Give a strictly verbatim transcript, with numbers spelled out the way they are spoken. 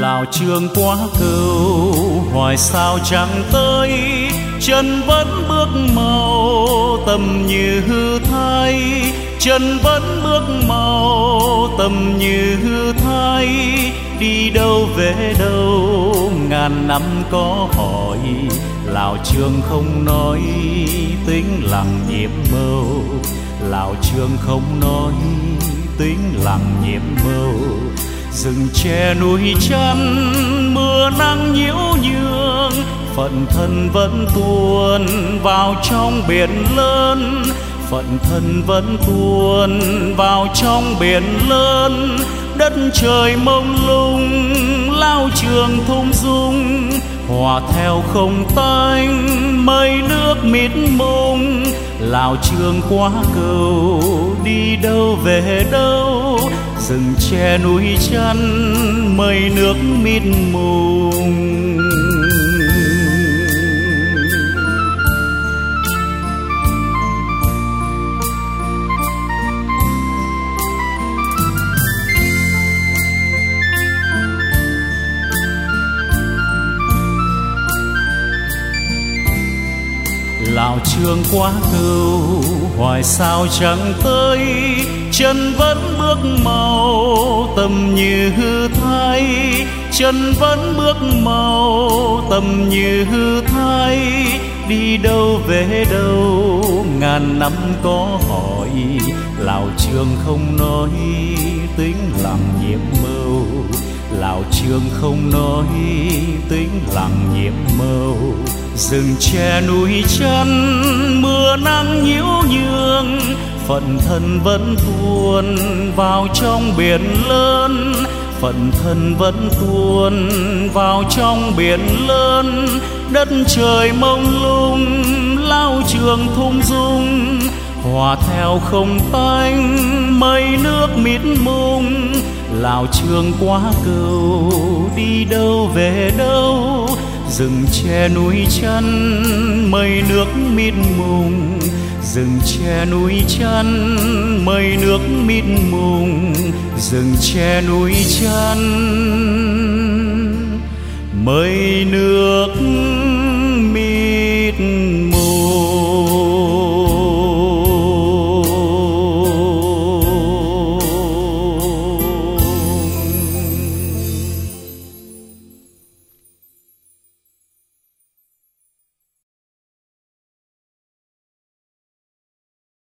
Lào Trường quá cầu hoài sao chẳng tới, chân vẫn bước mau tầm như hư thay, chân vẫn bước mau tầm như hư thay. Đi đâu về đâu ngàn năm có hỏi, Lào Trường không nói tính lặng nhiệm màu. Lào Trường không nói tính lặng nhiệm màu. Rừng tre núi chăn mưa nắng nhiễu nhương, phận thân vẫn tuôn vào trong biển lớn. Phận thân vẫn tuôn vào trong biển lớn. Đất trời mông lung Lao Trường thung dung, hòa theo không tanh mây nước mịt mùng. Lào Trường quá cầu đi đâu về đâu, rừng tre núi chăn mây nước mịt mùng. Lào Trường quá cầu hoài sao chẳng tới, chân vẫn bước mau tầm như hư thay, chân vẫn bước mau tầm như hư thay. Đi đâu về đâu ngàn năm có hỏi, Lào Trường không nói tính lặng nhiệm màu. Lào Trường không nói tính lặng nhiệm màu. Rừng tre núi chăn mưa nắng nhiễu nhương, phận thân vẫn tuôn vào trong biển lớn. Phận thân vẫn tuôn vào trong biển lớn. Đất trời mông lung Lao Trường thung dung, hòa theo không tanh mây nước mịt mùng. Lào Trường quá cầu đi đâu về đâu, rừng tre núi chăn mây nước mịt mùng. Rừng tre núi chăn mây nước mịt mùng. Rừng tre núi chăn mây nước